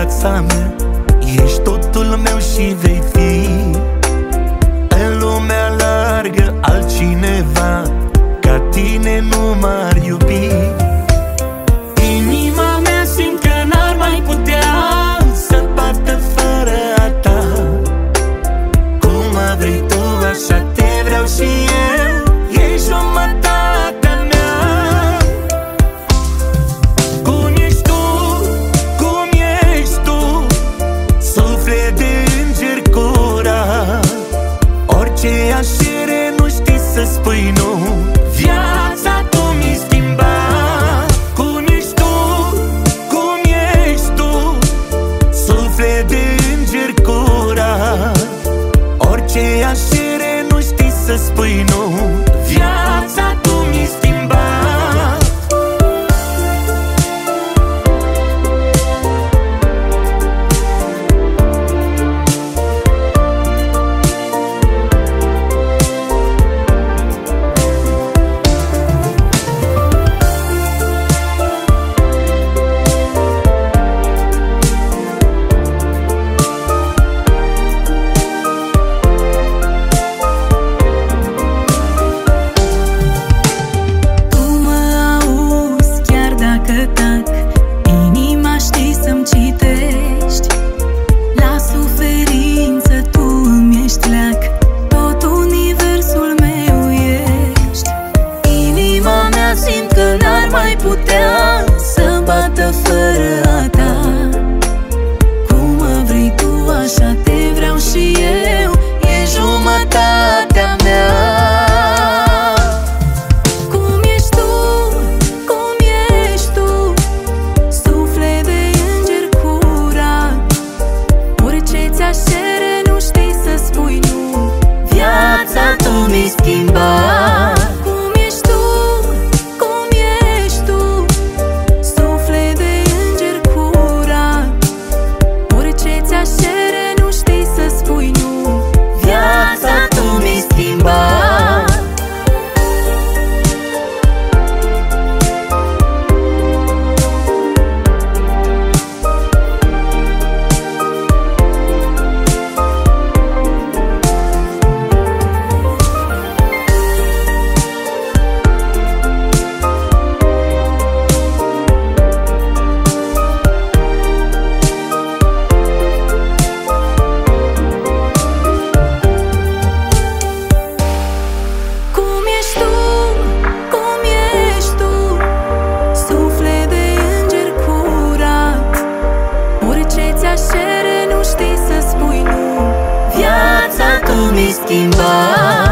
viața mea. Ești totul meu și vei fi. În lumea largă altcineva ca tine nu m-ar iubi. Inima mea simt că n-ar mai putea să bată fără a ta. Cum vrei tu, așa te vreau și eu. Ești jumătatea mea. Cum ești tu, cum ești tu, suflet de înger curat. Orice aș cere nu știi să spui nu. Viața tu mi-ai schimbat. Cum ești tu, cum ești tu, suflet de înger curat. Orice aș cere nu știi să spui nu. Viața tu mi-ai schimbat. Simt că n-ar mai putea să bată fără a ta. Cum vrei tu, așa te vreau și eu. E jumătatea mea. Cum ești tu, cum ești tu, suflet de înger curat. Orice ți-aș cere nu știi să spui nu. Viața tu mi-ai schimbat. Mi-ai schimbat.